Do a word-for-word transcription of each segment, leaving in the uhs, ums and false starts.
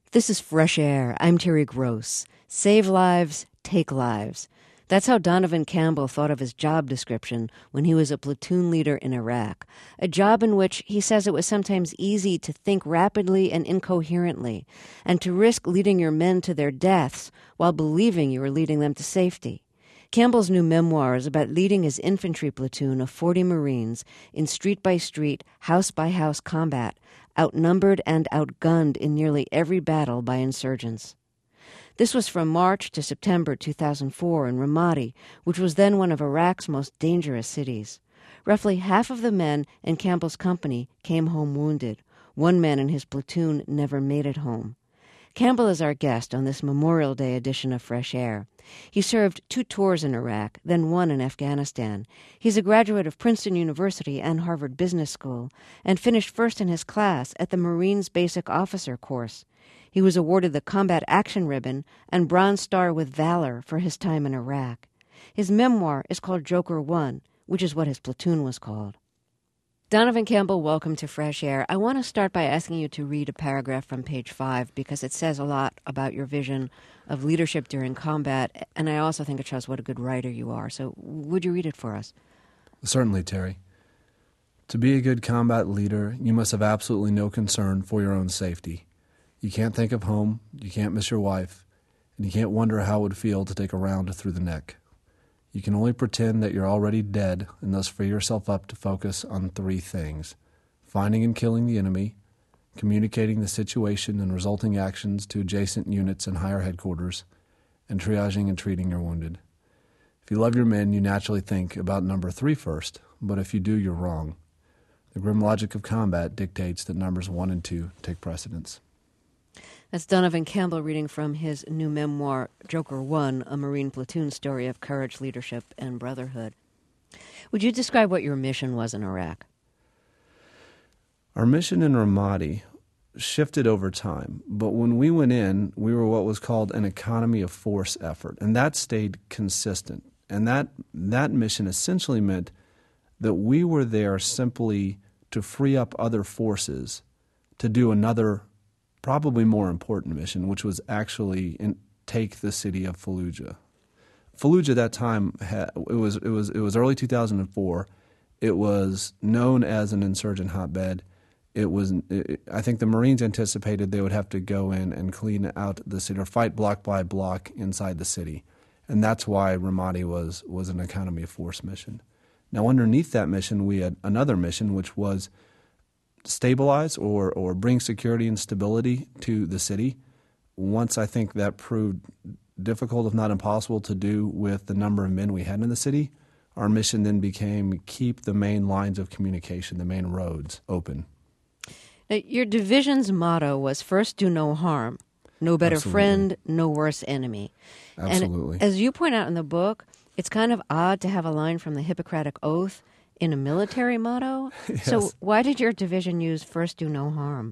This is Fresh Air. I'm Terry Gross. Save lives, take lives. That's how Donovan Campbell thought of his job description when he was a platoon leader in Iraq, a job in which he says it was sometimes easy to think rapidly and incoherently, and to risk leading your men to their deaths while believing you were leading them to safety. Campbell's new memoir is about leading his infantry platoon of forty Marines in street-by-street, house-by-house combat, outnumbered and outgunned in nearly every battle by insurgents. This was from March to September two thousand four in Ramadi, which was then one of Iraq's most dangerous cities. Roughly half of the men in Campbell's company came home wounded. One man in his platoon never made it home. Campbell is our guest on this Memorial Day edition of Fresh Air. He served two tours in Iraq, then one in Afghanistan. He's a graduate of Princeton University and Harvard Business School, and finished first in his class at the Marines Basic Officer course. He was awarded the Combat Action Ribbon and Bronze Star with Valor for his time in Iraq. His memoir is called Joker One, which is what his platoon was called. Donovan Campbell, welcome to Fresh Air. I want to start by asking you to read a paragraph from page five because it says a lot about your vision of leadership during combat, and I also think it shows what a good writer you are. So would you read it for us? Certainly, Terry. To be a good combat leader, you must have absolutely no concern for your own safety. You can't think of home, you can't miss your wife, and you can't wonder how it would feel to take a round through the neck. You can only pretend that you're already dead and thus free yourself up to focus on three things: finding and killing the enemy, communicating the situation and resulting actions to adjacent units and higher headquarters, and triaging and treating your wounded. If you love your men, you naturally think about number three first, but if you do, you're wrong. The grim logic of combat dictates that numbers one and two take precedence. That's Donovan Campbell reading from his new memoir, Joker One, a Marine platoon story of courage, leadership, and brotherhood. Would you describe what your mission was in Iraq? Our mission in Ramadi shifted over time, but when we went in, we were what was called an economy of force effort, and that stayed consistent. And that that mission essentially meant that we were there simply to free up other forces to do another probably more important mission, which was actually in, take the city of Fallujah. Fallujah at that time, had, it was it was it was early two thousand four. It was known as an insurgent hotbed. It was it, I think the Marines anticipated they would have to go in and clean out the city or fight block by block inside the city, and that's why Ramadi was was an economy of force mission. Now, underneath that mission, we had another mission, which was stabilize or, or bring security and stability to the city. Once I think that proved difficult, if not impossible, to do with the number of men we had in the city, our mission then became keep the main lines of communication, the main roads, open. Now, your division's motto was first do no harm, no better Absolutely. Friend, no worse enemy. Absolutely. And as you point out in the book, it's kind of odd to have a line from the Hippocratic Oath in a military motto. Yes. So why did your division use first do no harm?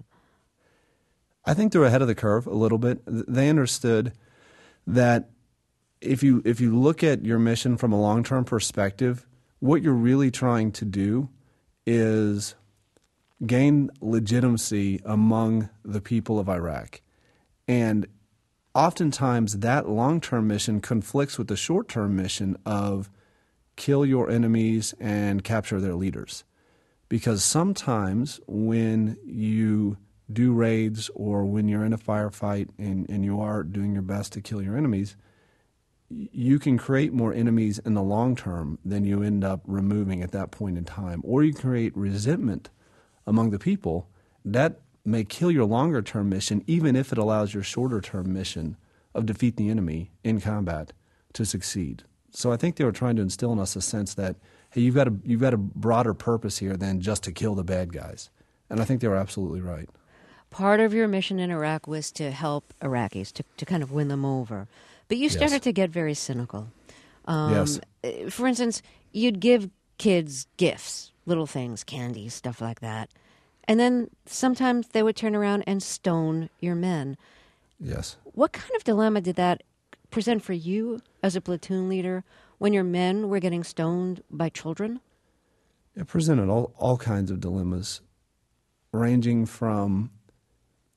I think they're ahead of the curve a little bit. They understood that if you if you look at your mission from a long-term perspective, what you're really trying to do is gain legitimacy among the people of Iraq. And oftentimes that long-term mission conflicts with the short-term mission of kill your enemies and capture their leaders. Because sometimes when you do raids or when you're in a firefight and, and you are doing your best to kill your enemies, you can create more enemies in the long term than you end up removing at that point in time. Or you create resentment among the people that may kill your longer term mission, even if it allows your shorter term mission of defeat the enemy in combat to succeed. So I think they were trying to instill in us a sense that, hey, you've got a you've got a broader purpose here than just to kill the bad guys. And I think they were absolutely right. Part of your mission in Iraq was to help Iraqis, to, to kind of win them over. But you started Yes. to get very cynical. Um, Yes. For instance, you'd give kids gifts, little things, candy, stuff like that. And then sometimes they would turn around and stone your men. Yes. What kind of dilemma did that present for you as a platoon leader when your men were getting stoned by children? It presented all, all kinds of dilemmas, ranging from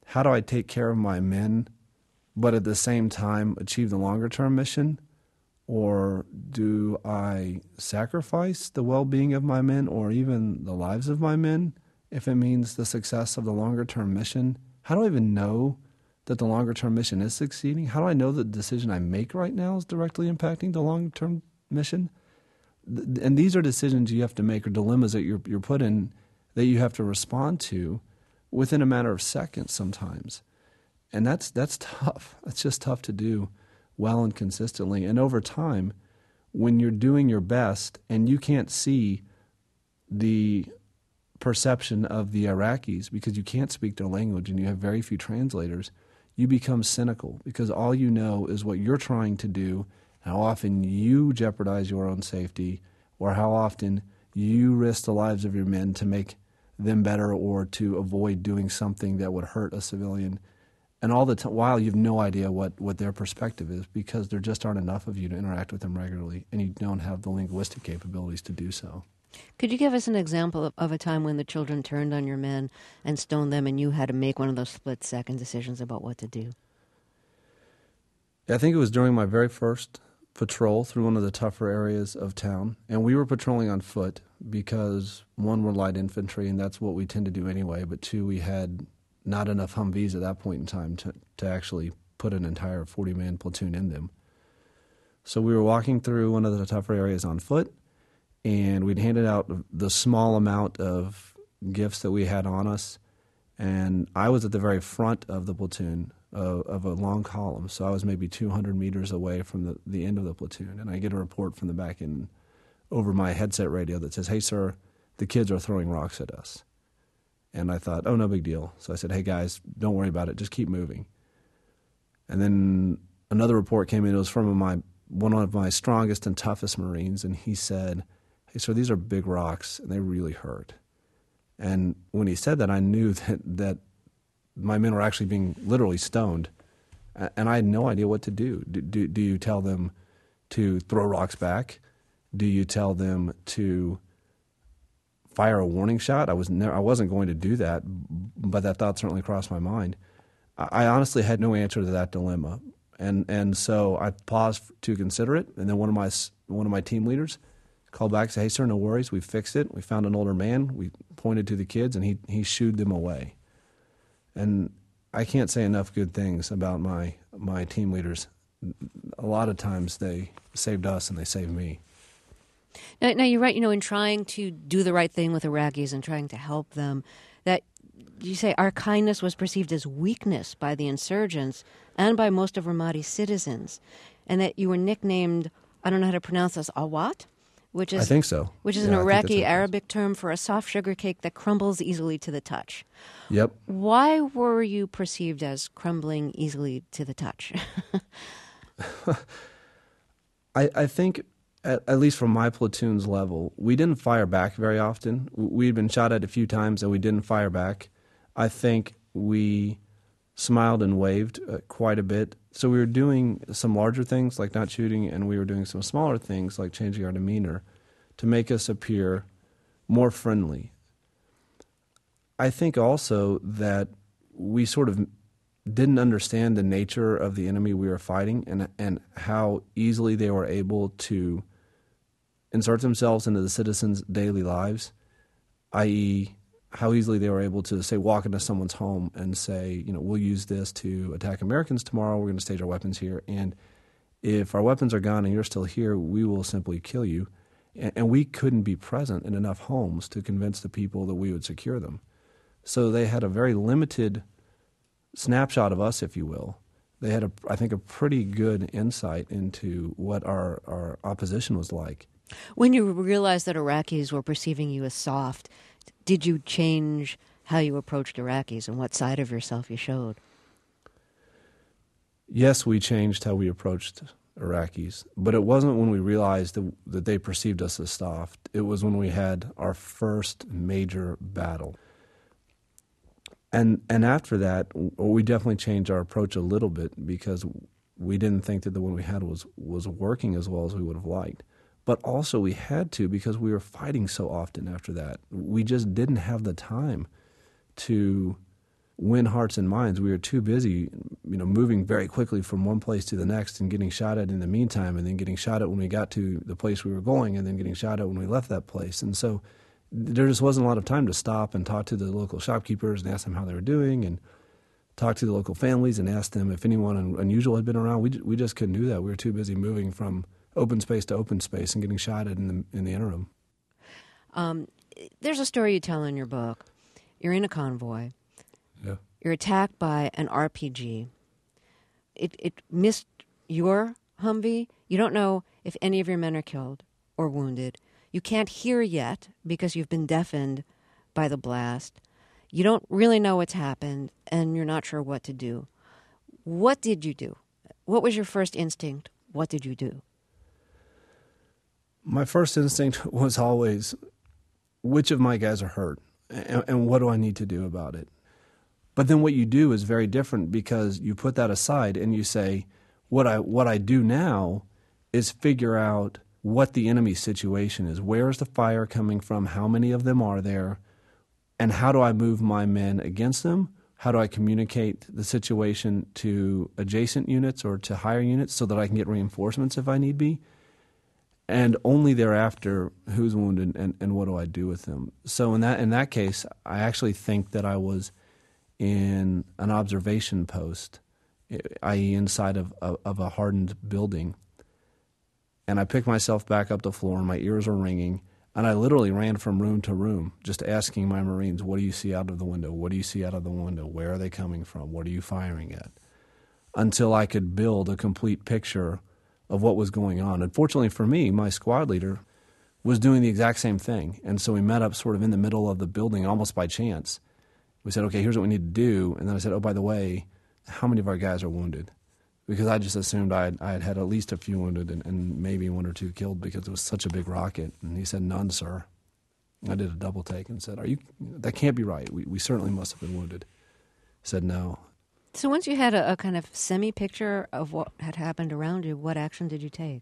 how do I take care of my men, but at the same time achieve the longer-term mission? Or do I sacrifice the well-being of my men or even the lives of my men if it means the success of the longer-term mission? How do I even know that the longer-term mission is succeeding? How do I know that the decision I make right now is directly impacting the long-term mission? And these are decisions you have to make, or dilemmas that you're, you're put in that you have to respond to within a matter of seconds sometimes. And that's that's tough. That's just tough to do well and consistently. And over time, when you're doing your best and you can't see the perception of the Iraqis because you can't speak their language and you have very few translators, you become cynical because all you know is what you're trying to do, how often you jeopardize your own safety, or how often you risk the lives of your men to make them better or to avoid doing something that would hurt a civilian. And all the t- while, you have no idea what, what their perspective is because there just aren't enough of you to interact with them regularly, and you don't have the linguistic capabilities to do so. Could you give us an example of, of a time when the children turned on your men and stoned them and you had to make one of those split-second decisions about what to do? I think it was during my very first patrol through one of the tougher areas of town, and we were patrolling on foot because, one, we're light infantry, and that's what we tend to do anyway, but two, we had not enough Humvees at that point in time to, to actually put an entire forty-man platoon in them. So we were walking through one of the tougher areas on foot, and we'd handed out the small amount of gifts that we had on us, and I was at the very front of the platoon of, of a long column, so I was maybe two hundred meters away from the, the end of the platoon, and I get a report from the back end over my headset radio that says, "Hey, sir, the kids are throwing rocks at us." And I thought, oh, no big deal. So I said, "Hey, guys, don't worry about it. Just keep moving." And then another report came in. It was from my one of my strongest and toughest Marines, and he said, "Hey, sir, these are big rocks, and they really hurt." And when he said that, I knew that, that my men were actually being literally stoned, and I had no idea what to do. Do, do, do you tell them to throw rocks back? Do you tell them to fire a warning shot? I was never, I wasn't going to do that, but that thought certainly crossed my mind. I, I honestly had no answer to that dilemma, and and so I paused to consider it. And then one of my one of my team leaders called back and said, "Hey, sir, no worries. We fixed it. We found an older man. We pointed to the kids, and he he shooed them away." And I can't say enough good things about my my team leaders. A lot of times they saved us and they saved me. Now, now, you're right, you know, in trying to do the right thing with Iraqis and trying to help them, that you say our kindness was perceived as weakness by the insurgents and by most of Ramadi's citizens, and that you were nicknamed, I don't know how to pronounce this, awat? Which is, I think so. Which is yeah, an Iraqi Arabic term for a soft sugar cake that crumbles easily to the touch. Yep. Why were you perceived as crumbling easily to the touch? I, I think... At, at least from my platoon's level, we didn't fire back very often. We'd been shot at a few times and we didn't fire back. I think we smiled and waved uh, quite a bit. So we were doing some larger things like not shooting, and we were doing some smaller things like changing our demeanor to make us appear more friendly. I think also that we sort of didn't understand the nature of the enemy we were fighting and and how easily they were able to insert themselves into the citizens' daily lives, that is how easily they were able to, say, walk into someone's home and say, you know, we'll use this to attack Americans tomorrow, we're going to stage our weapons here, and if our weapons are gone and you're still here, we will simply kill you. And, and we couldn't be present in enough homes to convince the people that we would secure them. So they had a very limited snapshot of us, if you will. They had, a, I think, a pretty good insight into what our, our opposition was like. When you realized that Iraqis were perceiving you as soft, did you change how you approached Iraqis and what side of yourself you showed? Yes, we changed how we approached Iraqis, but it wasn't when we realized that, that they perceived us as soft. It was when we had our first major battle. And and after that, we definitely changed our approach a little bit because we didn't think that the one we had was, was working as well as we would have liked. But also we had to because we were fighting so often after that. We just didn't have the time to win hearts and minds. We were too busy, you know, moving very quickly from one place to the next and getting shot at in the meantime, and then getting shot at when we got to the place we were going, and then getting shot at when we left that place. And so there just wasn't a lot of time to stop and talk to the local shopkeepers and ask them how they were doing, and talk to the local families and ask them if anyone un- unusual had been around. We we just couldn't do that. We were too busy moving from open space to open space and getting shot at in the in the interim. Um, there's a story you tell in your book. You're in a convoy. Yeah. You're attacked by an R P G. It it missed your Humvee. You don't know if any of your men are killed or wounded. You can't hear yet because you've been deafened by the blast. You don't really know what's happened, and you're not sure what to do. What did you do? What was your first instinct? What did you do? My first instinct was always, which of my guys are hurt, and, and what do I need to do about it? But then what you do is very different, because you put that aside and you say, what I what I do now is figure out what the enemy's situation is. Where is the fire coming from? How many of them are there? And how do I move my men against them? How do I communicate the situation to adjacent units or to higher units so that I can get reinforcements if I need be? And only thereafter, who's wounded and, and what do I do with them? So in that in that case, I actually think that I was in an observation post, that is inside of, of, of a hardened building. And I picked myself back up the floor, and my ears were ringing, and I literally ran from room to room, just asking my Marines, what do you see out of the window? What do you see out of the window? Where are they coming from? What are you firing at? Until I could build a complete picture of what was going on. Unfortunately for me, my squad leader was doing the exact same thing. And so we met up sort of in the middle of the building, almost by chance. We said, okay, here's what we need to do. And then I said, oh, by the way, how many of our guys are wounded? Because I just assumed I had, I had had at least a few wounded and, and maybe one or two killed because it was such a big rocket. And he said, none, sir. I did a double take and said, "Are you? That can't be right. We, we certainly must have been wounded." He said, no. So once you had a, a kind of semi-picture of what had happened around you, what action did you take?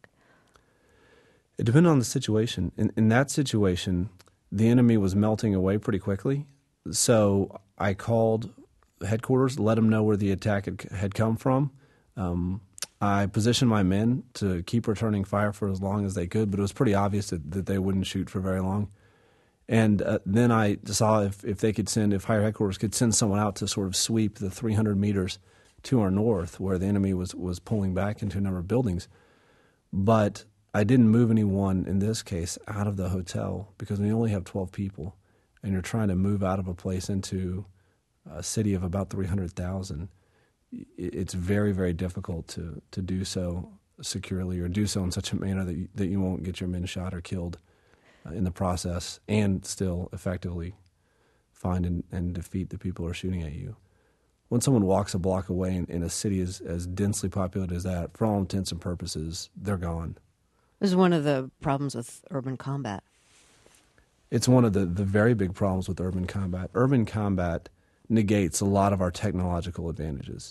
It depended on the situation. In, in that situation, the enemy was melting away pretty quickly. So I called headquarters, let them know where the attack had, had come from. Um, I positioned my men to keep returning fire for as long as they could, but it was pretty obvious that, that they wouldn't shoot for very long. And uh, then I saw if, if they could send, if higher headquarters could send someone out to sort of sweep the three hundred meters to our north where the enemy was, was pulling back into a number of buildings. But I didn't move anyone in this case out of the hotel because we only have twelve people, and you're trying to move out of a place into a city of about three hundred thousand. It's very, very difficult to, to do so securely or do so in such a manner that you, that you won't get your men shot or killed uh, in the process, and still effectively find and, and defeat the people who are shooting at you. When someone walks a block away in, in a city as, as densely populated as that, for all intents and purposes, they're gone. This is one of the problems with urban combat. It's one of the, the very big problems with urban combat. Urban combat negates a lot of our technological advantages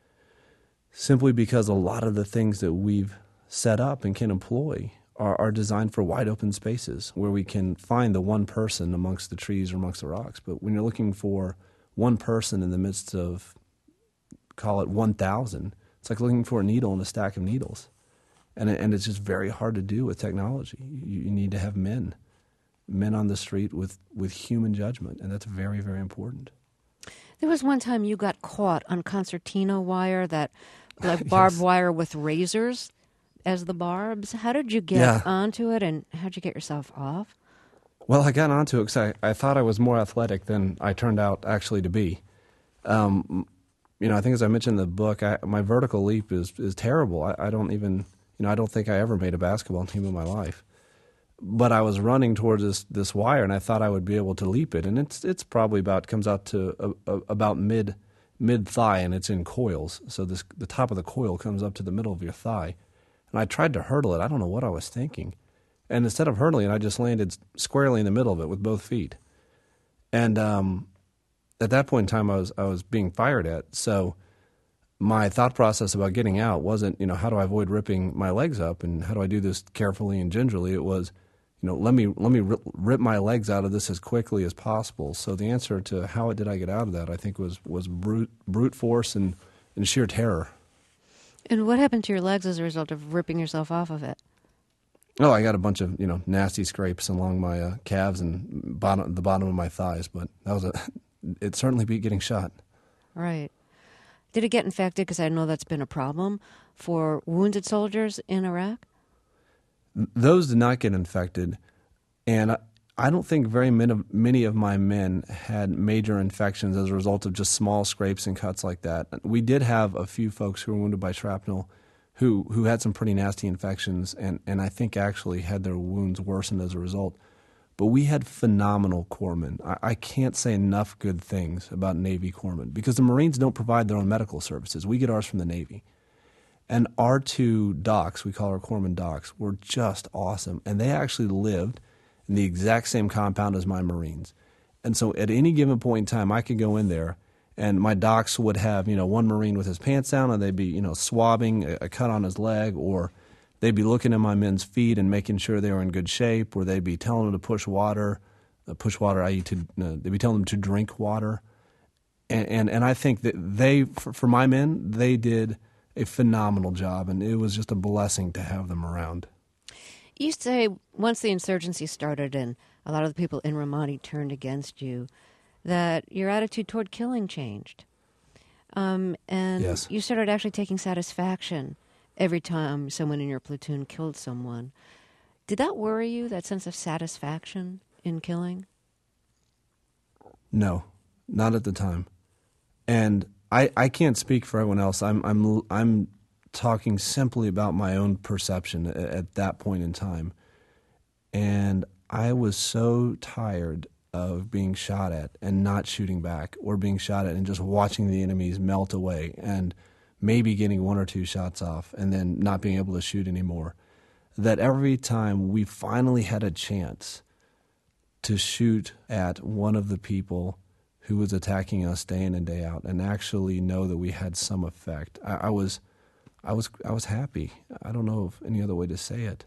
simply because a lot of the things that we've set up and can employ are, are designed for wide open spaces where we can find the one person amongst the trees or amongst the rocks. But when you're looking for one person in the midst of, call it one thousand, it's like looking for a needle in a stack of needles. And, it, and it's just very hard to do with technology. You, you need to have men, men on the street with, with human judgment, and that's very, very important. There was one time you got caught on concertina wire, that like barbed yes. wire with razors as the barbs. How did you get yeah. onto it, and how did you get yourself off? Well, I got onto it because I, I thought I was more athletic than I turned out actually to be. Um, you know, I think as I mentioned in the book, I, my vertical leap is is terrible. I, I don't even, you know, I don't think I ever made a basketball team in my life. But I was running towards this, this wire, and I thought I would be able to leap it. And it's it's probably about comes out to a, a, about mid mid thigh, and it's in coils. So this the top of the coil comes up to the middle of your thigh. And I tried to hurdle it. I don't know what I was thinking. And instead of hurdling it, I just landed squarely in the middle of it with both feet. And um, at that point in time, I was I was being fired at. So my thought process about getting out wasn't, you know, how do I avoid ripping my legs up, and how do I do this carefully and gingerly? It was, you know, let me let me rip my legs out of this as quickly as possible. So the answer to how did I get out of that, I think, was was brute brute force and, and sheer terror. And what happened to your legs as a result of ripping yourself off of it? Oh, I got a bunch of, you know, nasty scrapes along my uh, calves and bottom the bottom of my thighs, but that was a it certainly beat getting shot. Right. Did it get infected? Because I know that's been a problem for wounded soldiers in Iraq. Those did not get infected, and I, I don't think very many of, many of my men had major infections as a result of just small scrapes and cuts like that. We did have a few folks who were wounded by shrapnel who who had some pretty nasty infections, and, and I think actually had their wounds worsened as a result. But we had phenomenal corpsmen. I, I can't say enough good things about Navy corpsmen because the Marines don't provide their own medical services. We get ours from the Navy. And our two docs, we call our corpsmen docs, were just awesome. And they actually lived in the exact same compound as my Marines. And so at any given point in time, I could go in there and my docs would have, you know, one Marine with his pants down and they'd be, you know, swabbing a, a cut on his leg, or they'd be looking at my men's feet and making sure they were in good shape, or they'd be telling them to push water, uh, push water, that is to, uh, they'd be telling them to drink water. And, and, and I think that they, for, for my men, they did a phenomenal job, and it was just a blessing to have them around. You say once the insurgency started and a lot of the people in Ramadi turned against you, that your attitude toward killing changed. Um, and yes. You started actually taking satisfaction every time someone in your platoon killed someone. Did that worry you, that sense of satisfaction in killing? No, not at the time. And I, I can't speak for everyone else. I'm I'm I'm talking simply about my own perception at, at that point in time. And I was so tired of being shot at and not shooting back, or being shot at and just watching the enemies melt away and maybe getting one or two shots off and then not being able to shoot anymore, that every time we finally had a chance to shoot at one of the people who was attacking us day in and day out, and actually know that we had some effect, I, I was, I was, I was happy. I don't know of any other way to say it.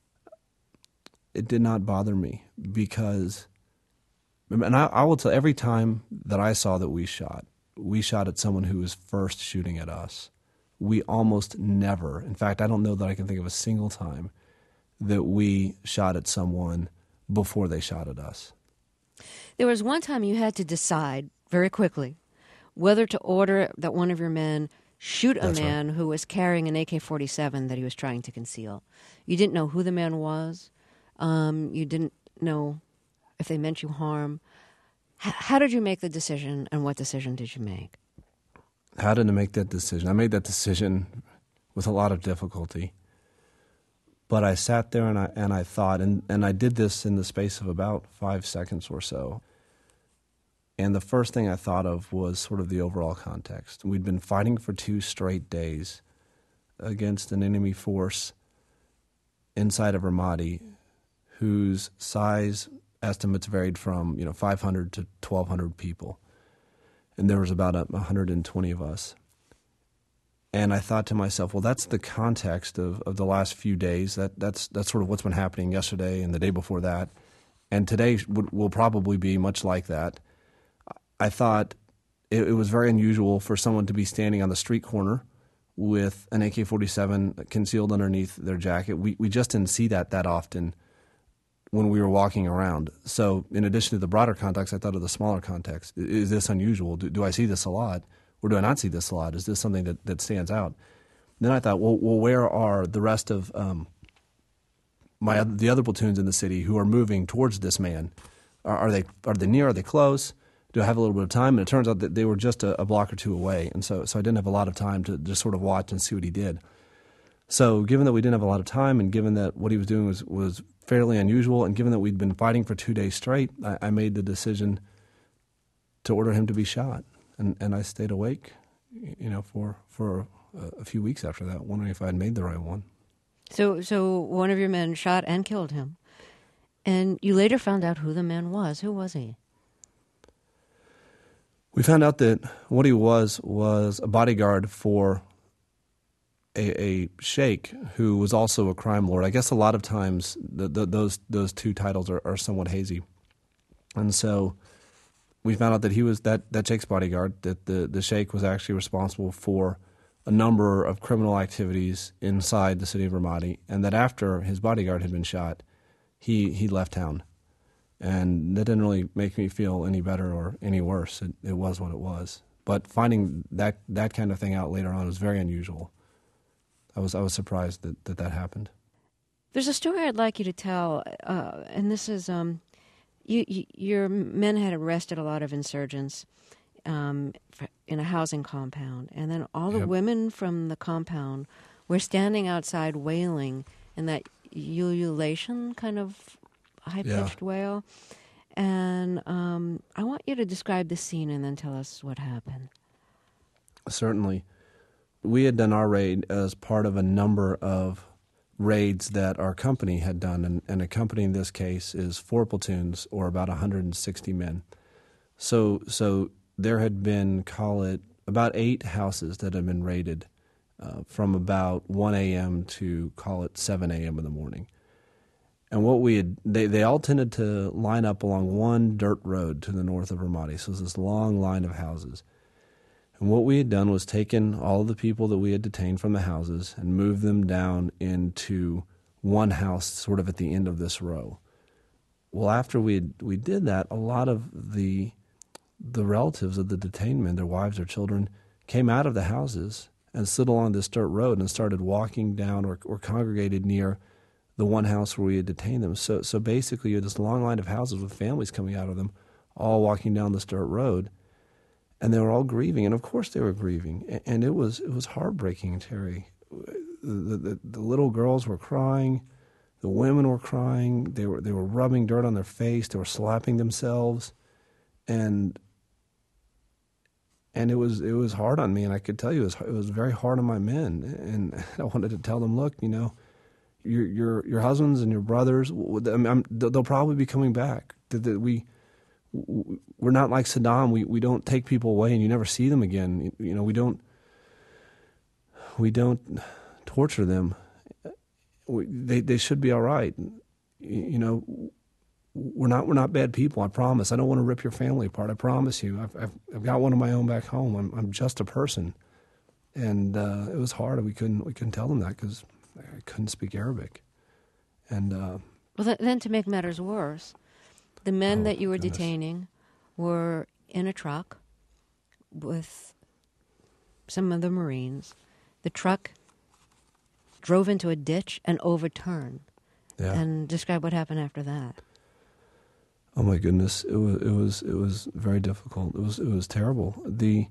It did not bother me because, and I, I will tell, every time that I saw that we shot, we shot at someone who was first shooting at us. We almost never, in fact, I don't know that I can think of a single time that we shot at someone before they shot at us. There was one time you had to decide very quickly whether to order that one of your men shoot a That's man right. who was carrying an A K forty-seven that he was trying to conceal. You didn't know who the man was. Um, you didn't know if they meant you harm. H- how did you make the decision, and what decision did you make? How did I make that decision? I made that decision with a lot of difficulty. But I sat there and I and I thought, and, and I did this in the space of about five seconds or so. And the first thing I thought of was sort of the overall context. We'd been fighting for two straight days against an enemy force inside of Ramadi whose size estimates varied from, you know, five hundred to twelve hundred people. And there was about one hundred twenty of us. And I thought to myself, well, that's the context of, of the last few days. That that's that's sort of what's been happening yesterday and the day before that. And today would, will probably be much like that. I thought it, it was very unusual for someone to be standing on the street corner with an A K forty-seven concealed underneath their jacket. We we just didn't see that that often when we were walking around. So in addition to the broader context, I thought of the smaller context. Is this unusual? Do, do I see this a lot? Or do I not see this a lot? Is this something that, that stands out? Then I thought, well, well, where are the rest of um, my the other platoons in the city who are moving towards this man? Are, are they are they near? Are they close? Do I have a little bit of time? And it turns out that they were just a, a block or two away, and so so I didn't have a lot of time to just sort of watch and see what he did. So given that we didn't have a lot of time, and given that what he was doing was, was fairly unusual, and given that we'd been fighting for two days straight, I, I made the decision to order him to be shot. And and I stayed awake, you know, for for a, a few weeks after that, wondering if I had made the right one. So, so one of your men shot and killed him, and you later found out who the man was. Who was he? We found out that what he was was a bodyguard for a, a sheikh who was also a crime lord. I guess a lot of times the, the, those those two titles are, are somewhat hazy, and so we found out that he was that, that sheikh's bodyguard. That the, the sheikh was actually responsible for a number of criminal activities inside the city of Ramadi, and that after his bodyguard had been shot, he he left town, and that didn't really make me feel any better or any worse. It, it was what it was. But finding that, that kind of thing out later on was very unusual. I was I was surprised that that, that happened. There's a story I'd like you to tell, uh, and this is um, you, you, your men had arrested a lot of insurgents um, in a housing compound, and then all the Yep. women from the compound were standing outside wailing in that ululation kind of high-pitched Yeah. wail. And um, I want you to describe the scene and then tell us what happened. Certainly. We had done our raid as part of a number of raids that our company had done, and, and a company in this case is four platoons or about one hundred sixty men. So so there had been, call it, about eight houses that had been raided uh, from about one a.m. to, call it, seven a.m. in the morning. And what we had, they, they all tended to line up along one dirt road to the north of Ramadi. So it was this long line of houses. And what we had done was taken all of the people that we had detained from the houses and moved them down into one house sort of at the end of this row. Well, after we had, we did that, a lot of the the relatives of the detained men, their wives, their children, came out of the houses and stood along this dirt road and started walking down or, or congregated near the one house where we had detained them. So so basically you had this long line of houses with families coming out of them, all walking down this dirt road, and they were all grieving. And of course they were grieving. And it was it was heartbreaking, Terry. The, the, the little girls were crying, the women were crying, they were they were rubbing dirt on their face, they were slapping themselves, and and it was it was hard on me, and I could tell you it was it was very hard on my men. And I wanted to tell them, look, you know, Your your your husbands and your brothers, I mean, they'll probably be coming back. We we're not like Saddam. We we don't take people away and you never see them again. You know, we don't we don't torture them. We, they they should be all right. You know, we're not we're not bad people. I promise. I don't want to rip your family apart. I promise you. I've I've, I've got one of my own back home. I'm I'm just a person, and uh, it was hard. We couldn't we couldn't tell them that because I couldn't speak Arabic. And uh, well, th- then to make matters worse, the men oh, that you were goodness. detaining were in a truck with some of the Marines. The truck drove into a ditch and overturned. Yeah. And describe what happened after that. Oh my goodness, it was it was it was very difficult. It was it was terrible. The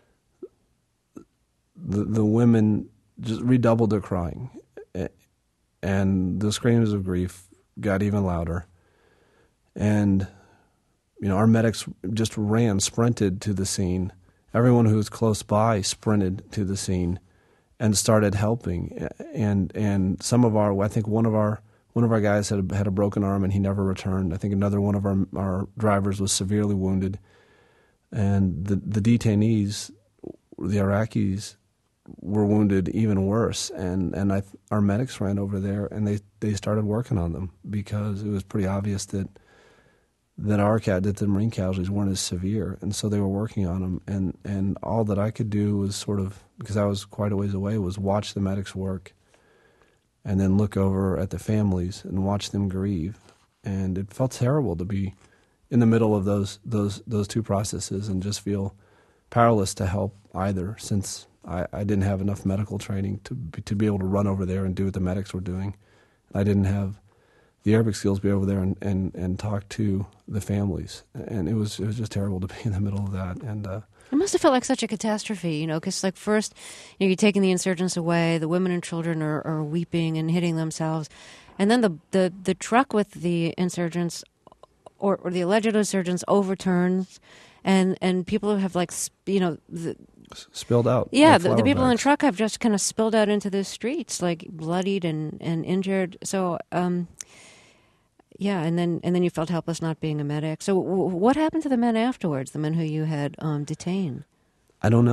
the the women just redoubled their crying, and the screams of grief got even louder. And you know, our medics just ran, sprinted to the scene. Everyone who was close by sprinted to the scene and started helping. And and some of our, I think one of our one of our guys had a, had a broken arm and he never returned. I think another one of our our drivers was severely wounded. And the the detainees, the Iraqis, were wounded even worse. And and I, our medics ran over there and they, they started working on them because it was pretty obvious that that our cat that the Marine casualties weren't as severe, and so they were working on them. And and all that I could do was sort of, because I was quite a ways away, was watch the medics work, and then look over at the families and watch them grieve. And it felt terrible to be in the middle of those those those two processes and just feel powerless to help either, since I, I didn't have enough medical training to be, to be able to run over there and do what the medics were doing. I didn't have the Arabic skills to be over there and, and, and talk to the families. And it was it was just terrible to be in the middle of that. And uh, it must have felt like such a catastrophe, you know, because like first, you know, you're taking the insurgents away, the women and children are, are weeping and hitting themselves, and then the the, the truck with the insurgents or, or the alleged insurgents overturns, and, and people have like, you know, the, spilled out. Yeah, like the, the people bags. in the truck have just kind of spilled out into the streets, like bloodied and, and injured. So, um, yeah, and then and then you felt helpless not being a medic. So w- what happened to the men afterwards, the men who you had um, detained? I don't know.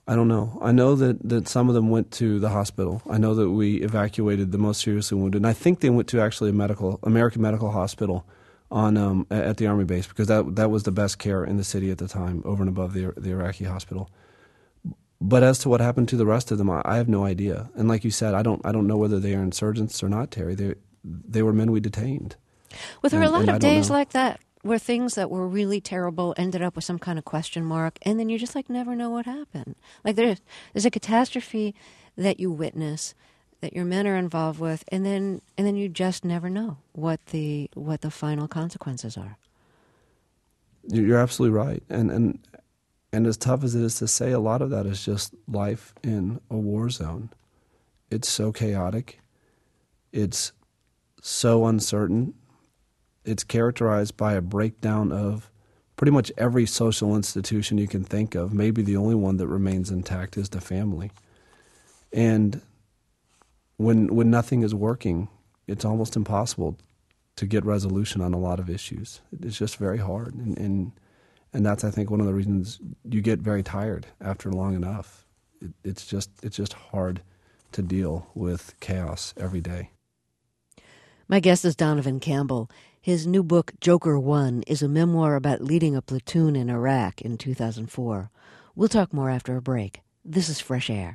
I don't know. I know that, that some of them went to the hospital. I know that we evacuated the most seriously wounded, and I think they went to actually a medical American Medical Hospital on um, at the Army base, because that that was the best care in the city at the time, over and above the the Iraqi hospital. But as to what happened to the rest of them, I, I have no idea. And like you said, I don't I don't know whether they are insurgents or not, Terry. They they were men we detained. Well, there were and, a lot of days know. like that where things that were really terrible ended up with some kind of question mark, and then you just like never know what happened. Like there's there's a catastrophe that you witness, that your men are involved with, and then and then you just never know what the what the final consequences are. You're absolutely right, and and and as tough as it is to say, a lot of that is just life in a war zone. It's so chaotic. It's so uncertain. It's characterized by a breakdown of pretty much every social institution you can think of. Maybe the only one that remains intact is the family. And when when nothing is working, it's almost impossible to get resolution on a lot of issues. It's just very hard. And, and, and that's, I think, one of the reasons you get very tired after long enough. It, it's just it's just hard to deal with chaos every day. My guest is Donovan Campbell. His new book, Joker One, is a memoir about leading a platoon in Iraq in two thousand four. We'll talk more after a break. This is Fresh Air.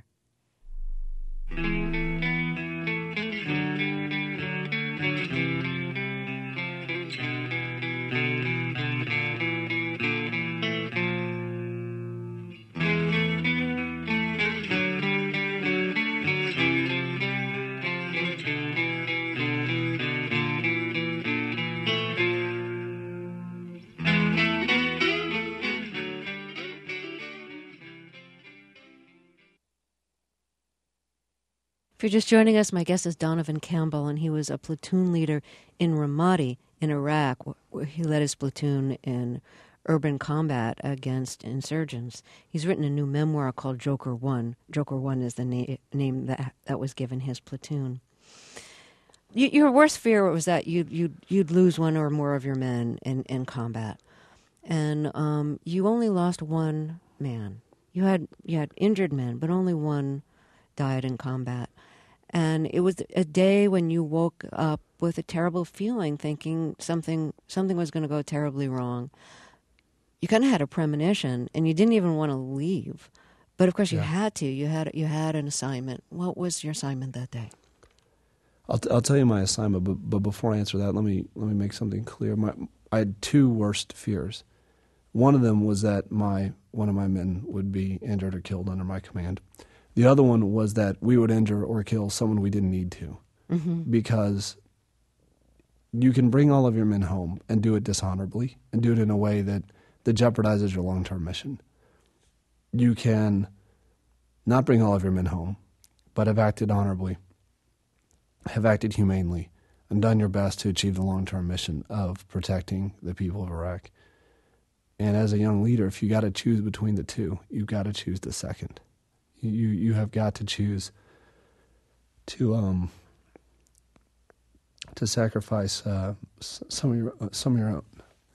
If you're just joining us, my guest is Donovan Campbell, and he was a platoon leader in Ramadi in Iraq, where he led his platoon in urban combat against insurgents. He's written a new memoir called Joker One. Joker One is the na- name that that was given his platoon. Y- your worst fear was that you'd, you'd, you'd lose one or more of your men in, in combat. And um, you only lost one man. You had you had injured men, but only one died in combat. And it was a day when you woke up with a terrible feeling, thinking something something was going to go terribly wrong. You kind of had a premonition, and you didn't even want to leave. But of course, you yeah. had to. You had you had an assignment. What was your assignment that day? I'll t- I'll tell you my assignment, but but before I answer that, let me let me make something clear. My I had two worst fears. One of them was that my one of my men would be injured or killed under my command. The other one was that we would injure or kill someone we didn't need to, mm-hmm. because you can bring all of your men home and do it dishonorably and do it in a way that, that jeopardizes your long-term mission. You can not bring all of your men home, but have acted honorably, have acted humanely, and done your best to achieve the long-term mission of protecting the people of Iraq. And as a young leader, if you got to choose between the two, you've got to choose the second. You you have got to choose to um to sacrifice uh, some of your some of your own,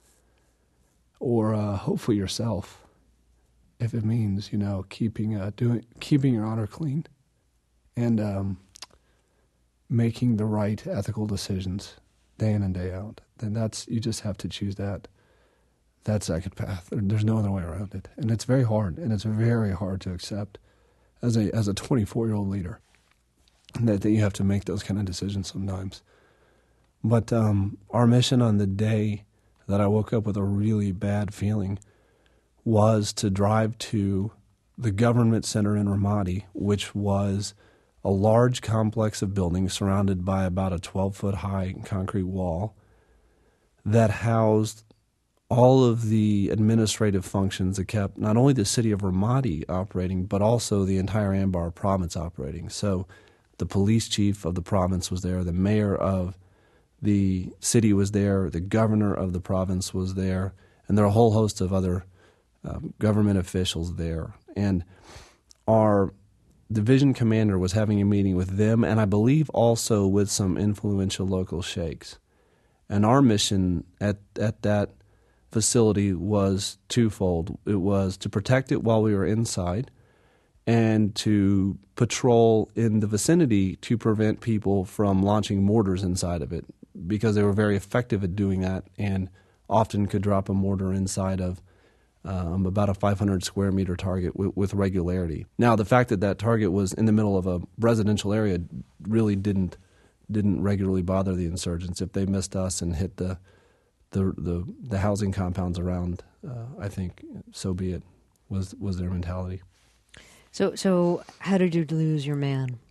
or uh, hopefully yourself, if it means you know keeping uh, doing keeping your honor clean, and um, making the right ethical decisions day in and day out. Then that's you just have to choose that that second path. There's no other way around it, and it's very hard, and it's very hard to accept. As a as a twenty-four-year-old leader, that, that you have to make those kind of decisions sometimes. But um, our mission on the day that I woke up with a really bad feeling was to drive to the government center in Ramadi, which was a large complex of buildings surrounded by about a twelve-foot high concrete wall that housed all of the administrative functions that kept not only the city of Ramadi operating, but also the entire Anbar province operating. So the police chief of the province was there, the mayor of the city was there, the governor of the province was there, and there are a whole host of other um, government officials there. And our division commander was having a meeting with them, and I believe also with some influential local sheikhs. And our mission at, at that facility was twofold. It was to protect it while we were inside, and to patrol in the vicinity to prevent people from launching mortars inside of it, because they were very effective at doing that and often could drop a mortar inside of um, about a five hundred square meter target w- with regularity. Now, the fact that that target was in the middle of a residential area really didn't didn't regularly bother the insurgents. If they missed us and hit the the the, the housing compounds around, uh, I think so be it, was was their mentality. So, so how did you lose your man?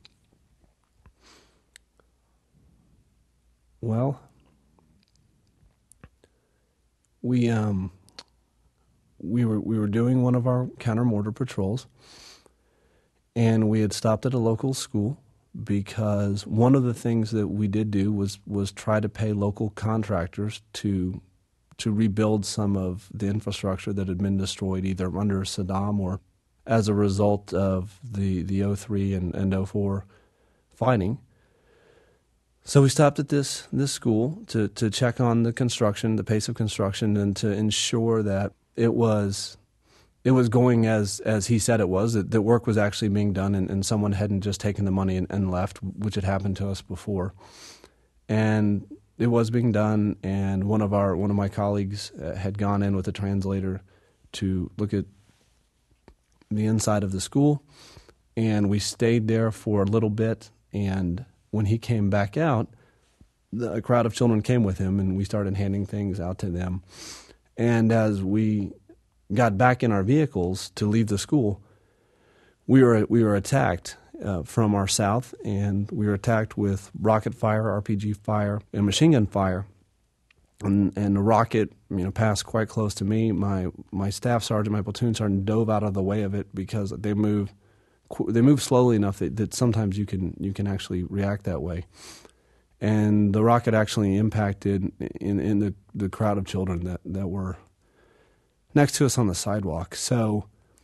Well, we um we were we were doing one of our counter mortar patrols, and we had stopped at a local school because one of the things that we did do was was try to pay local contractors to to rebuild some of the infrastructure that had been destroyed either under Saddam or as a result of the the oh three and, and oh four fighting. So we stopped at this this school to, to check on the construction, the pace of construction, and to ensure that it was it was going as as he said it was, that the work was actually being done and, and someone hadn't just taken the money and, and left, which had happened to us before. And it was being done, and one of our one of my colleagues uh, had gone in with a translator to look at the inside of the school, and we stayed there for a little bit, and when he came back out, the, a crowd of children came with him, and we started handing things out to them. And as we got back in our vehicles to leave the school, we were we were attacked uh, from our south, and we were attacked with rocket fire, R P G fire, and machine gun fire. And, and the rocket, you know, passed quite close to me. My my staff sergeant, my platoon sergeant, dove out of the way of it because they move they move slowly enough that, that sometimes you can you can actually react that way. And the rocket actually impacted in, in the, the crowd of children that, that were next to us on the sidewalk. So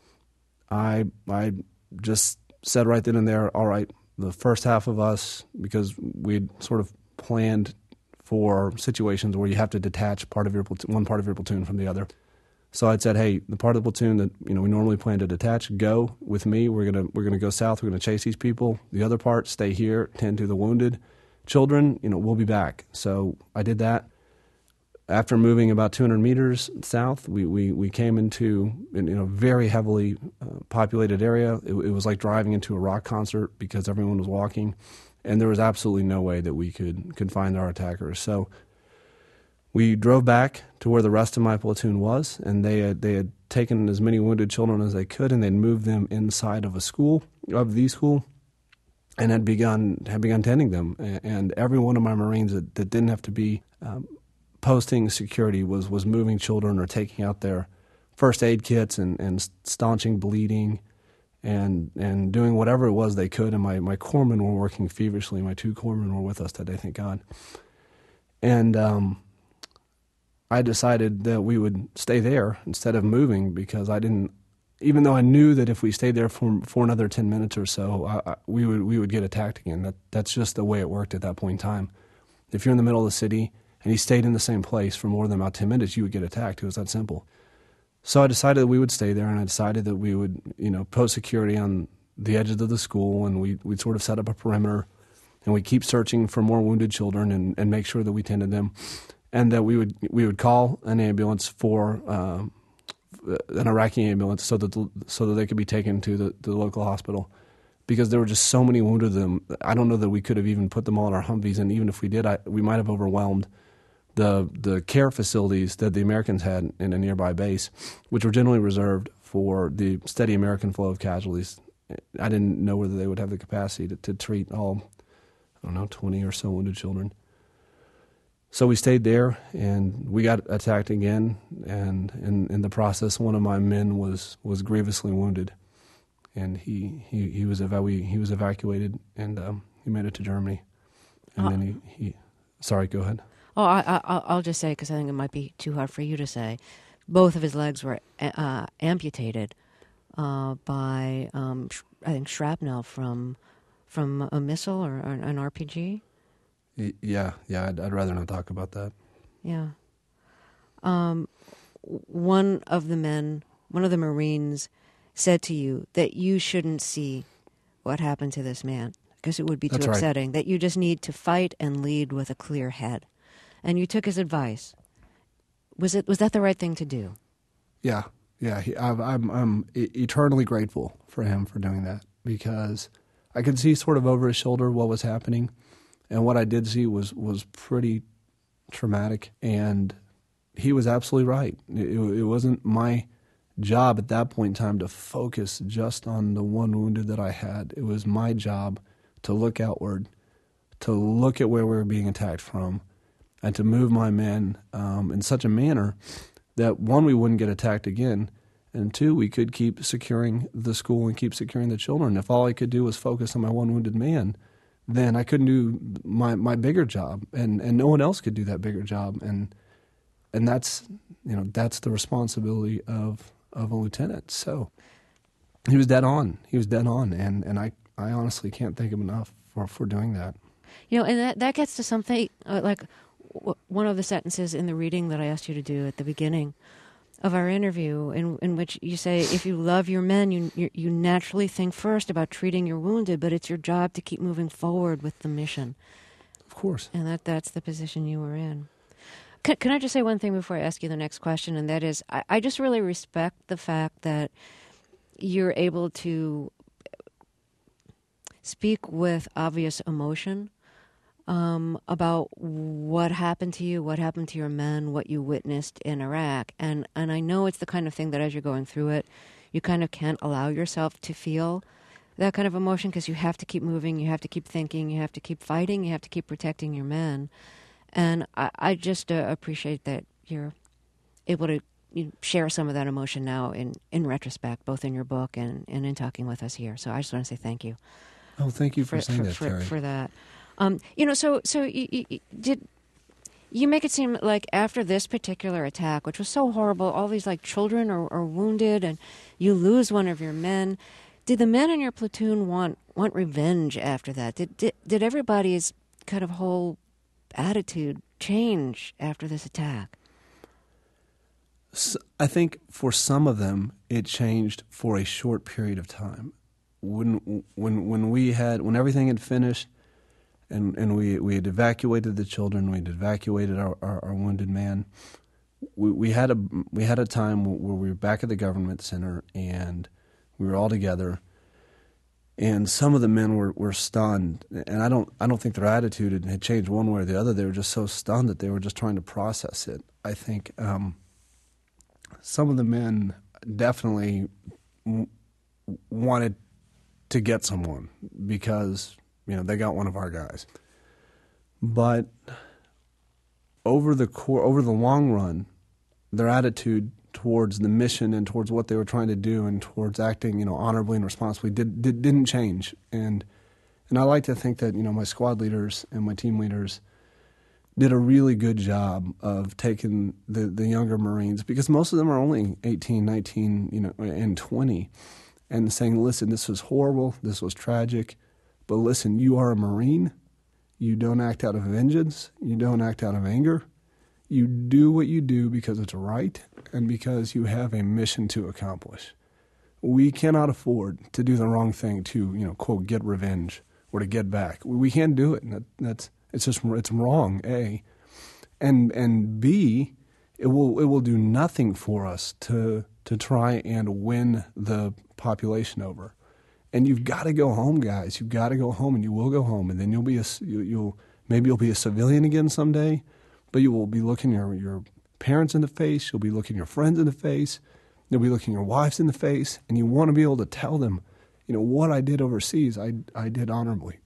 I I just said right then and there, all right, the first half of us, because we'd sort of planned for situations where you have to detach part of your platoon, one part of your platoon from the other. So I'd said, hey, the part of the platoon that you know we normally plan to detach, go with me. We're gonna we're gonna go south. We're gonna chase these people. The other part, stay here, tend to the wounded children. You know, we'll be back. So I did that. After moving about two hundred meters south, we we, we came into in, in a very heavily uh, populated area. It, it was like driving into a rock concert because everyone was walking. And there was absolutely no way that we could, could find our attackers. So we drove back to where the rest of my platoon was, and they had, they had taken as many wounded children as they could, and they'd moved them inside of a school, of the school, and had begun had begun tending them. And every one of my Marines that, that didn't have to be um, posting security was, was moving children or taking out their first aid kits and, and staunching bleeding, and and doing whatever it was they could. And my, my corpsmen were working feverishly. My two corpsmen were with us that day, thank God. And um, I decided that we would stay there instead of moving because I didn't, even though I knew that if we stayed there for for another ten minutes or so, I, I, we would we would get attacked again. That That's just the way it worked at that point in time. If you're in the middle of the city and you stayed in the same place for more than about ten minutes, you would get attacked. It was that simple. So I decided that we would stay there, and I decided that we would, you know, post security on the edges of the school, and we, we'd sort of set up a perimeter, and we'd keep searching for more wounded children and, and make sure that we tended them, and that we would we would call an ambulance for uh, an Iraqi ambulance so that the, so that they could be taken to the, to the local hospital, because there were just so many wounded of them. I don't know that we could have even put them all in our Humvees, and even if we did, I, we might have overwhelmed the the care facilities that the Americans had in a nearby base, which were generally reserved for the steady American flow of casualties. I didn't know whether they would have the capacity to, to treat all, I don't know, twenty or so wounded children. So we stayed there, and we got attacked again, and in, in the process, one of my men was, was grievously wounded, and he he, he was evacu- he was evacuated, and um, he made it to Germany. And uh, then he, he, sorry, go ahead. Oh, I, I, I'll just say, because I think it might be too hard for you to say, both of his legs were uh, amputated uh, by, um, sh- I think, shrapnel from from a missile or, or an R P G. Yeah, yeah, I'd, I'd rather not talk about that. Yeah. Um, one of the men, one of the Marines said to you that you shouldn't see what happened to this man because it would be too That's right. upsetting, that you just need to fight and lead with a clear head. And you took his advice. Was it was that the right thing to do? Yeah, yeah. He, I'm, I'm, I'm eternally grateful for him for doing that, because I could see sort of over his shoulder what was happening, and what I did see was was pretty traumatic. And he was absolutely right. It, it wasn't my job at that point in time to focus just on the one wounded that I had. It was my job to look outward, to look at where we were being attacked from, and to move my men um, in such a manner that, one, we wouldn't get attacked again, and two, we could keep securing the school and keep securing the children. If all I could do was focus on my one wounded man, then I couldn't do my, my bigger job, and, and no one else could do that bigger job. And and that's you know that's the responsibility of, of a lieutenant. So he was dead on. He was dead on, and, and I, I honestly can't thank him enough for, for doing that. You know, and that, that gets to something uh, like w- one of the sentences in the reading that I asked you to do at the beginning of our interview, in in which you say, if you love your men, you, you you naturally think first about treating your wounded, but it's your job to keep moving forward with the mission. Of course. And that that's the position you were in. Can, can I just say one thing before I ask you the next question, and that is, I, I just really respect the fact that you're able to speak with obvious emotion Um, about what happened to you, what happened to your men, what you witnessed in Iraq. And and I know it's the kind of thing that as you're going through it, you kind of can't allow yourself to feel that kind of emotion, because you have to keep moving, you have to keep thinking, you have to keep fighting, you have to keep protecting your men. And I, I just uh, appreciate that you're able to you know, share some of that emotion now in, in retrospect, both in your book and, and in talking with us here. So I just want to say thank you. Oh, thank you for, for saying for, that, for, Terry. for that. Um, you know, so so you, you, did you make it seem like after this particular attack, which was so horrible, all these like children are, are wounded, and you lose one of your men. Did the men in your platoon want want revenge after that? Did did, did everybody's kind of whole attitude change after this attack? So I think for some of them, it changed for a short period of time. When when when we had when everything had finished. And and we, we had evacuated the children. We had evacuated our, our, our wounded man. We we had a we had a time where we were back at the government center, and we were all together. And some of the men were, were stunned, and I don't I don't think their attitude had changed one way or the other. They were just so stunned that they were just trying to process it. I think um, some of the men definitely w- wanted to get someone because. You know, they got one of our guys. But over the core, over the long run, their attitude towards the mission and towards what they were trying to do and towards acting, you know, honorably and responsibly did, did didn't change. And and I like to think that, you know, my squad leaders and my team leaders did a really good job of taking the, the younger Marines, because most of them are only eighteen, nineteen, you know, and twenty, and saying, listen, this was horrible, this was tragic. But listen, you are a Marine. You don't act out of vengeance. You don't act out of anger. You do what you do because it's right and because you have a mission to accomplish. We cannot afford to do the wrong thing to, you know, quote, get revenge or to get back. We can't do it. That, that's it's just it's wrong. A, and and B, it will it will do nothing for us to to try and win the population over. And you've got to go home, guys. You've got to go home, and you will go home, and then you'll be a you, you'll maybe you'll be a civilian again someday, but you will be looking your your parents in the face. You'll be looking your friends in the face. You'll be looking your wives in the face, and you want to be able to tell them, you know, what I did overseas, I I did honorably.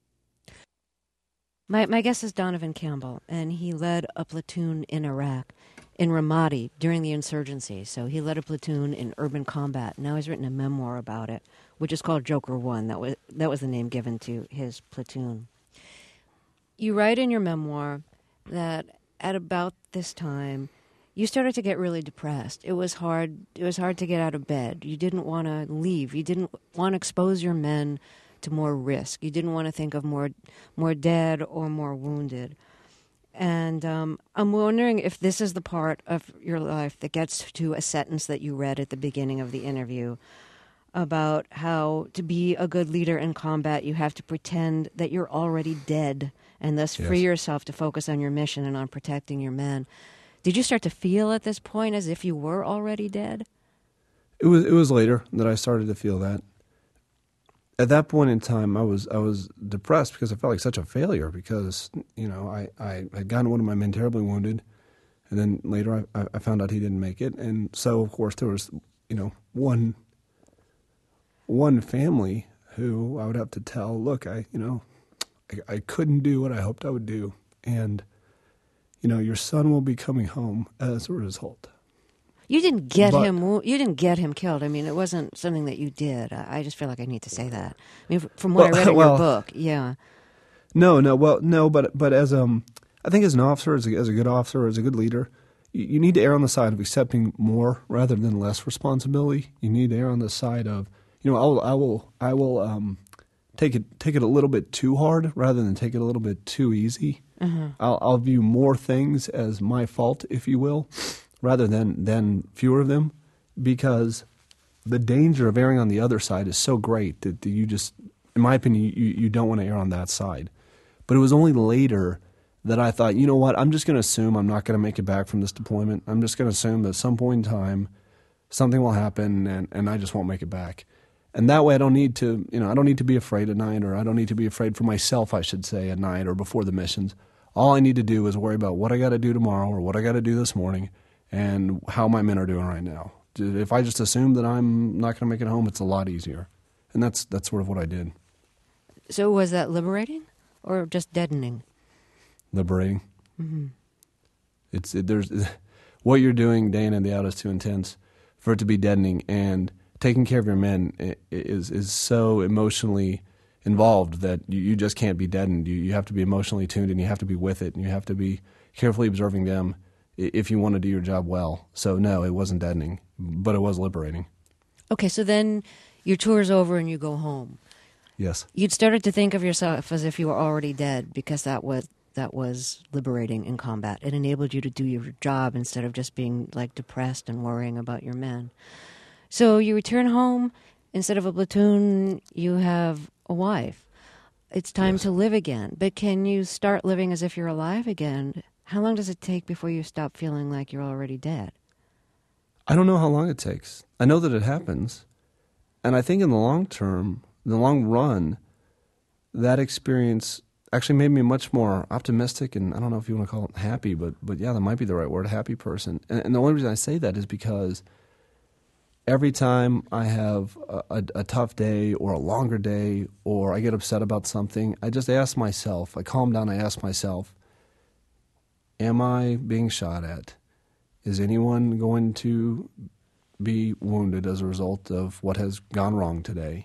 My my guest is Donovan Campbell, and he led a platoon in Iraq, in Ramadi during the insurgency. So he led a platoon in urban combat. Now he's written a memoir about it, which is called Joker One. That was that was the name given to his platoon. You write in your memoir that at about this time, you started to get really depressed. It was hard. It was hard to get out of bed. You didn't want to leave. You didn't want to expose your men to more risk. You didn't want to think of more, more dead or more wounded. And um, I'm wondering if this is the part of your life that gets to a sentence that you read at the beginning of the interview, about how to be a good leader in combat, you have to pretend that you're already dead and thus free Yes. yourself to focus on your mission and on protecting your men. Did you start to feel at this point as if you were already dead? It was it was later that I started to feel that. At that point in time, I was I was depressed because I felt like such a failure because, you know, I, I had gotten one of my men terribly wounded, and then later I, I found out he didn't make it. And so, of course, there was, you know, one one family who I would have to tell, look, I, you know, I, I couldn't do what I hoped I would do. And, you know, your son will be coming home as a result. You didn't get But- him. wo- You didn't get him killed. I mean, it wasn't something that you did. I I just feel like I need to say that. I mean, f- from what Well, I read in well- your book, yeah. No, no, well, no, but but as um, I think as an officer, as a, as a good officer, as a good leader, you, you need to err on the side of accepting more rather than less responsibility. You need to err on the side of, you know, I will, I will, I will um, take it take it a little bit too hard rather than take it a little bit too easy. Uh-huh. I'll, I'll view more things as my fault, if you will, rather than than fewer of them, because the danger of erring on the other side is so great that, that you just, in my opinion, you, you don't want to err on that side. But it was only later that I thought, you know what, I'm just going to assume I'm not going to make it back from this deployment. I'm just going to assume that at some point in time something will happen and, and I just won't make it back. And that way I don't need to, you know, I don't need to be afraid at night, or I don't need to be afraid for myself, I should say, at night or before the missions. All I need to do is worry about what I got to do tomorrow or what I got to do this morning and how my men are doing right now. If I just assume that I'm not going to make it home, it's a lot easier. And that's that's sort of what I did. So was that liberating or just deadening? Liberating. Mm-hmm. It's it, there's what you're doing day in and day out is too intense for it to be deadening, and taking care of your men i- is is so emotionally involved that you, you just can't be deadened. You you have to be emotionally tuned, and you have to be with it, and you have to be carefully observing them i- if you want to do your job well. So no, it wasn't deadening, but it was liberating. Okay, so then your tour's over and you go home. Yes. You'd started to think of yourself as if you were already dead because that was that was liberating in combat. It enabled you to do your job instead of just being like depressed and worrying about your men. So you return home. Instead of a platoon, you have a wife. It's time Yes. to live again. But can you start living as if you're alive again? How long does it take before you stop feeling like you're already dead? I don't know how long it takes. I know that it happens. And I think in the long term, in the long run, that experience actually made me much more optimistic, and I don't know if you want to call it happy, but but yeah, that might be the right word, a happy person. And, and the only reason I say that is because every time I have a, a, a tough day or a longer day or I get upset about something, I just ask myself, I calm down, I ask myself, am I being shot at? Is anyone going to be wounded as a result of what has gone wrong today?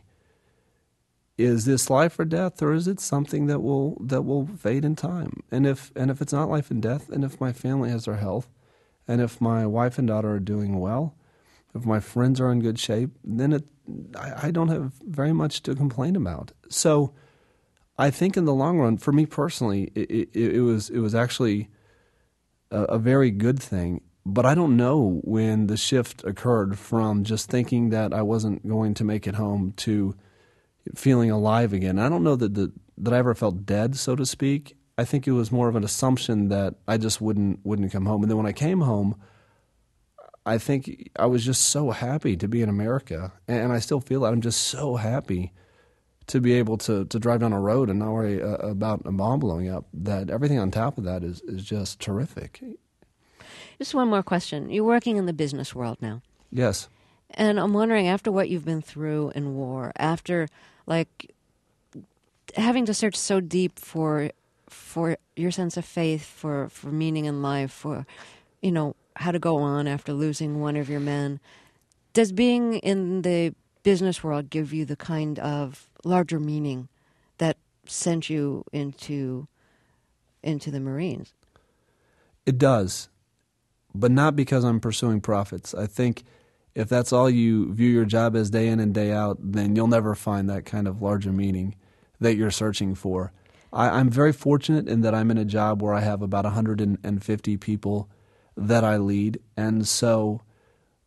Is this life or death, or is it something that will that will fade in time? And if and if it's not life and death, and if my family has their health, and if my wife and daughter are doing well, if my friends are in good shape, then it I, I don't have very much to complain about. So, I think in the long run, for me personally, it, it, it was it was actually a, a very good thing. But I don't know when the shift occurred from just thinking that I wasn't going to make it home to feeling alive again. I don't know that the, that I ever felt dead, so to speak. I think it was more of an assumption that I just wouldn't wouldn't come home. And then when I came home, I think I was just so happy to be in America, and I still feel that I'm just so happy to be able to, to drive down a road and not worry uh, about a bomb blowing up. That everything on top of that is is just terrific. Just one more question. You're working in the business world now. Yes. And I'm wondering, after what you've been through in war, after like having to search so deep for for your sense of faith, for, for meaning in life, for, you know, how to go on after losing one of your men, does being in the business world give you the kind of larger meaning that sent you into into the Marines? It does, but not because I'm pursuing profits. I think if that's all you view your job as day in and day out, then you'll never find that kind of larger meaning that you're searching for. I, I'm very fortunate in that I'm in a job where I have about one hundred fifty people that I lead, and so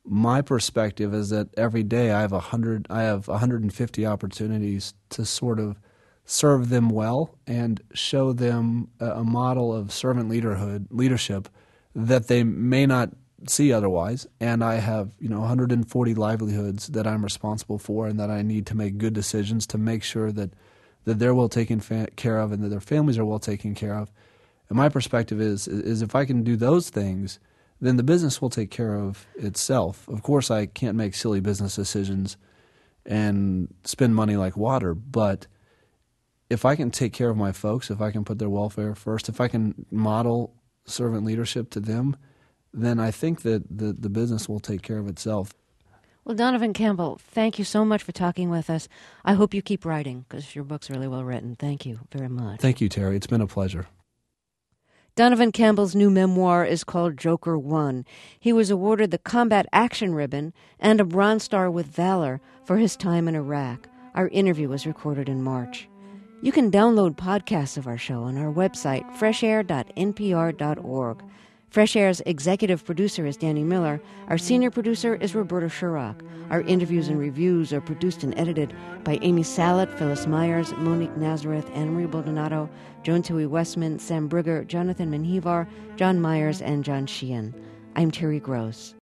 My perspective is that every day I have a hundred, I have one hundred fifty opportunities to sort of serve them well and show them a, a model of servant leaderhood, leadership that they may not see otherwise. And I have, you know, one hundred forty livelihoods that I'm responsible for, and that I need to make good decisions to make sure that that they're well taken fa- care of and that their families are well taken care of. And my perspective is is if I can do those things, then the business will take care of itself. Of course, I can't make silly business decisions and spend money like water, but if I can take care of my folks, if I can put their welfare first, if I can model servant leadership to them, then I think that the, the business will take care of itself. Well, Donovan Campbell, thank you so much for talking with us. I hope you keep writing, because your book's really well written. Thank you very much. Thank you, Terry. It's been a pleasure. Donovan Campbell's new memoir is called Joker One. He was awarded the Combat Action Ribbon and a Bronze Star with Valor for his time in Iraq. Our interview was recorded in March. You can download podcasts of our show on our website, fresh air dot n p r dot org. Fresh Air's executive producer is Danny Miller. Our senior producer is Roberta Sherrock. Our interviews and reviews are produced and edited by Amy Salet, Phyllis Myers, Monique Nazareth, Anne-Marie Baldonado, Joan Tui Westman, Sam Brigger, Jonathan Menjivar, John Myers, and John Sheehan. I'm Terry Gross.